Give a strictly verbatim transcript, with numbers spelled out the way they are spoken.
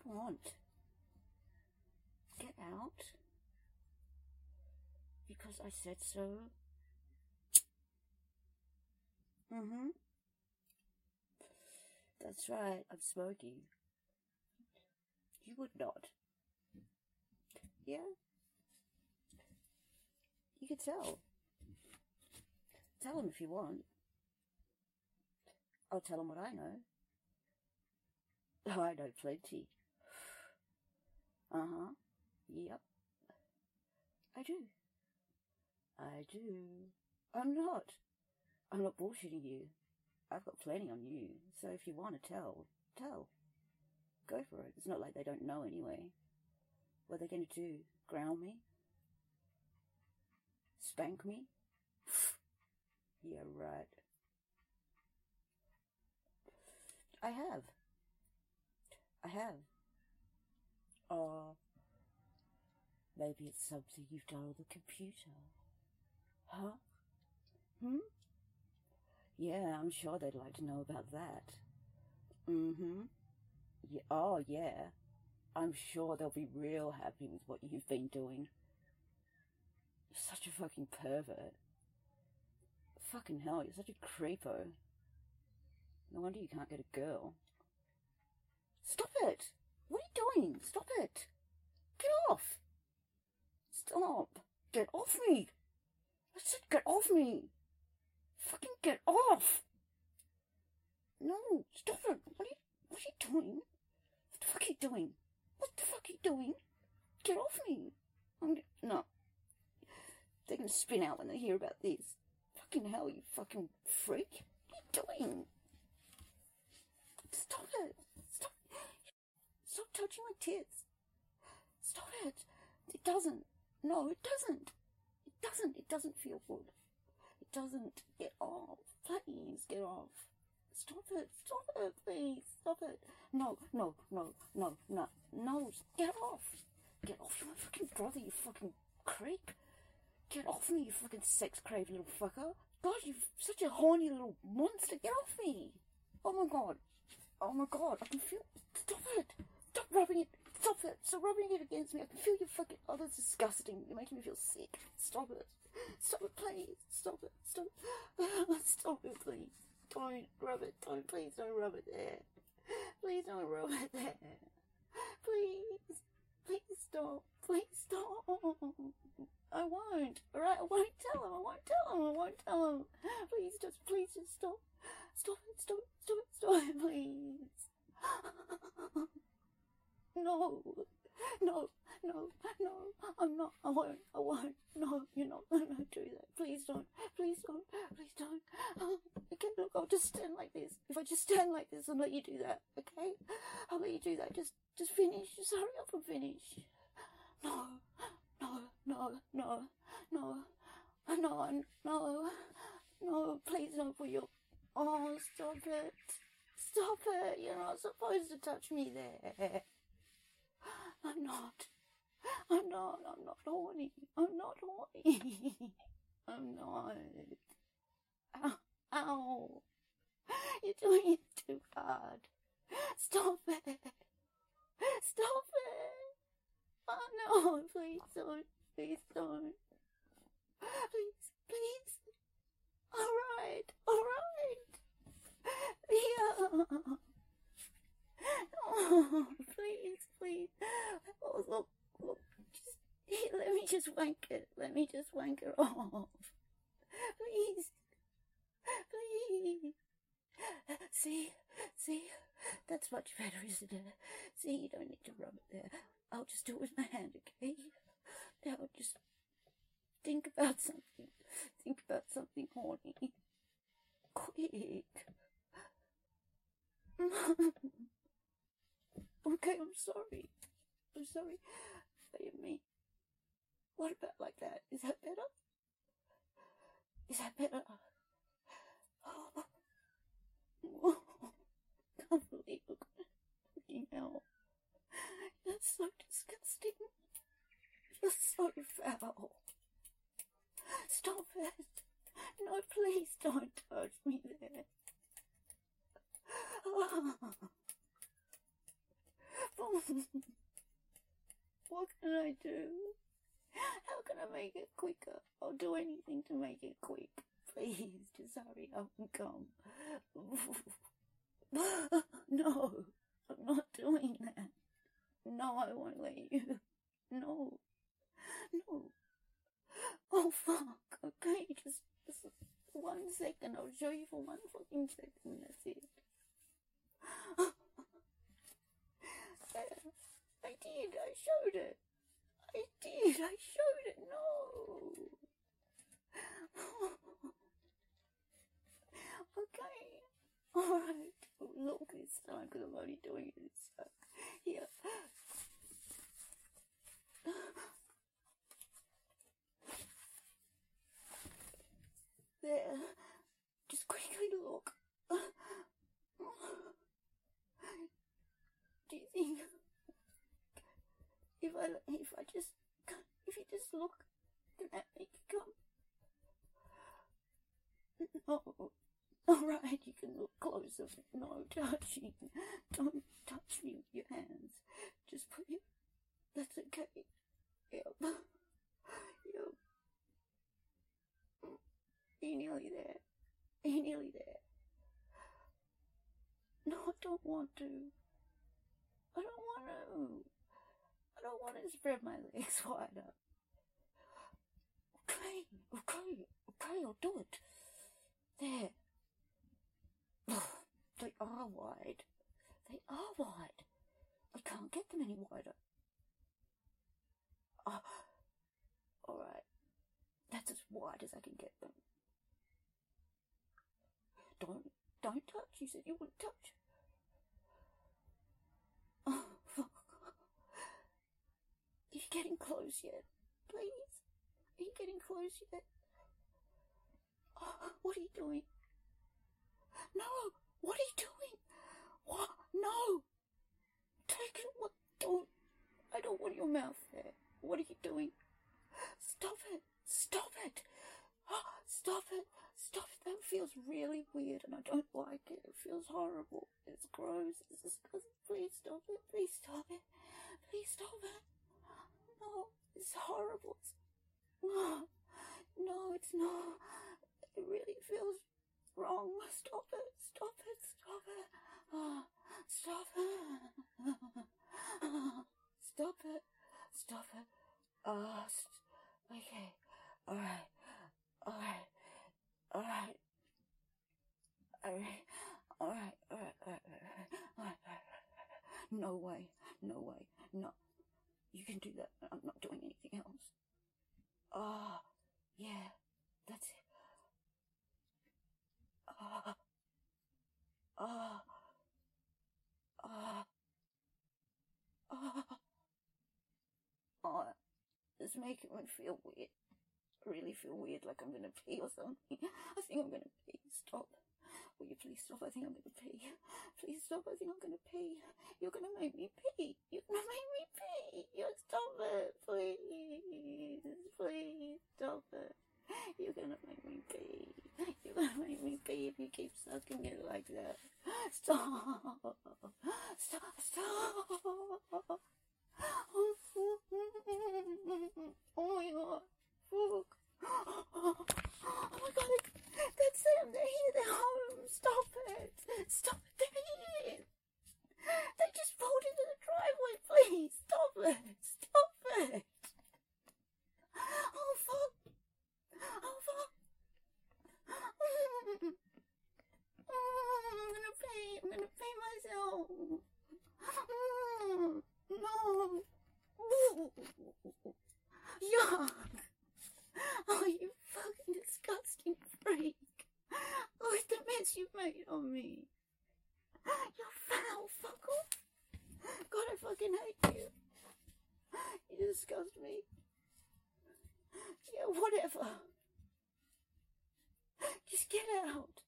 want? Get out. Because I said so. Mm-hmm. That's right, I'm smoking. You would not. Yeah? You can tell. Tell him if you want. I'll tell him what I know. Oh, I know plenty. Uh-huh. Yep. I do. I do. I'm not. I'm not bullshitting you. I've got plenty on you, so if you want to tell, tell. Go for it. It's not like they don't know anyway. What are they going to do? Ground me? Spank me? Yeah, right. I have. I have. Or maybe it's something you've done on the computer. Huh? Hmm? Yeah, I'm sure they'd like to know about that. Mm-hmm. Yeah, oh, yeah. I'm sure they'll be real happy with what you've been doing. You're such a fucking pervert. Fucking hell, you're such a creepo. No wonder you can't get a girl. Stop it! What are you doing? Stop it! Get off! Stop! Get off me! I said get off me! Fucking get off! No, stop it! What are you, what are you doing? What the fuck are you doing? What the fuck are you doing? Get off me! I'm no. They're gonna spin out when they hear about this. Fucking hell, you fucking freak! What are you doing? Stop it! Stop! Stop touching my tits! Stop it! It doesn't. No, it doesn't. It doesn't. It doesn't feel good. It doesn't. Get off. Please, get off. Stop it. Stop it, please. Stop it. No, no, no, no, no, no. Get off. Get off. You're my fucking brother, you fucking creep. Get off me, you fucking sex-craved little fucker. God, you're such a horny little monster. Get off me. Oh my god. Oh my god, I can feel... Stop it. Stop rubbing it. Stop it. Stop rubbing it against me. I can feel your fucking... Oh, that's disgusting. You're making me feel sick. Stop it. Stop it, please. Stop it. Stop it. Stop it, please. Don't rub it. Don't, please don't rub it there. Please don't rub it there. Please. Please stop. Please stop. I won't. Alright, I won't tell him. I won't tell him. I won't tell him. Please just, please just stop. Stop it. Stop it. Stop it. Stop it, please. No. No. No. No. I'm not. I won't. I won't. No, you're not going to do that. Please don't. Please don't. Please don't. Oh, okay, look, I'll just stand like this. If I just stand like this, I'll let you do that, okay? I'll let you do that. Just, just finish. Just hurry up and finish. No. No. No. No. No. No. No. No. Please don't put your... Oh, stop it. Stop it. You're not supposed to touch me there. I'm not. I'm not. I'm not horny. I'm not horny. I'm not. Ow. Ow. You're doing it too hard. Stop it. Stop it. Oh no. Please don't. Please don't. Please. Please. Alright. Alright. Yeah. Oh, please, please. Oh, look, look. Just, here, let me just wank it. Let me just wank it off. Please. Please. See? See? That's much better, isn't it? See, you don't need to rub it there. I'll just do it with my hand, okay? Now, just think about something. Think about something horny. Quick. Okay, I'm sorry. I'm sorry. I didn't mean. What about like that? Is that better? Is that better? Oh. Oh. Can't believe it. Fucking hell. That's so disgusting. You're so foul. Stop it. No, please don't touch me there. Oh. do anything to make it quick. Please, just hurry up and come. No, I'm not doing that. No, I won't let you. No. No. Oh, fuck. Okay, just, just one second. I'll show you for one fucking second. That's it. I did. I showed it. I did. I showed it. No. Okay. Alright. Look this time because I'm only doing it. So, here. There. Just quickly look. Do you think if I if I just if you just look, can that make you come? No. Alright, you can look closer. No touching. Don't touch me with your hands. Just put your... That's okay. Yep. Yep. You're nearly there. You're nearly there. No, I don't want to. I don't want to. I don't want to spread my legs wider. Okay, okay, okay, I'll do it. There. They are wide. They are wide. I can't get them any wider. Oh, alright. That's as wide as I can get them. Don't, don't touch. You said you wouldn't touch. Oh, fuck. Are you getting close yet? Please? Are you getting close yet? Oh, what are you doing? No! What are you doing? What? No! Take it. What? Don't. I don't want your mouth there. What are you doing? Stop it. Stop it. Oh, stop it. Stop it. That feels really weird and I don't like it. It feels horrible. It's gross. It's disgusting. Please stop it. Please stop it. Please stop it. No, it's horrible. It's... No, no, it's not. It really feels wrong. Stop it. Stop it. Stop it. Oh, stop it. Stop it. Stop it. Oh, st- okay. Alright. Alright. Alright. Alright. Alright. Alright. Alright. Alright. No way. No way. No. You can do that. I'm not doing anything else. Ah. Oh, yeah. That's it. Ah. Ah. Ah. Ah. Oh, it's making me feel weird. I really feel weird, like I'm gonna pee or something. I think I'm gonna pee. Stop. Will you please stop? I think I'm gonna pee. Please stop. I think I'm gonna pee. You're gonna make me pee. You're gonna make me pee. You stop it, please. Please stop it. You're gonna make me pee. You're gonna make me pee if you keep sucking it like that. Stop. Stop. Stop. Oh my god. Fuck. Oh my god. That's them. They're here. They're home. Stop it. Stop it. They're here. They just pulled into the driveway. Please. Stop it. Stop it. Oh fuck. Oh fuck. Mm. I'm gonna pee. I'm gonna pee myself. Mm. No. Ooh. Yuck. Oh, you fucking disgusting freak. Look at the mess you've made on me. You're foul, fuck off. God, I fucking hate you. You disgust me. Yeah, whatever. Just get out.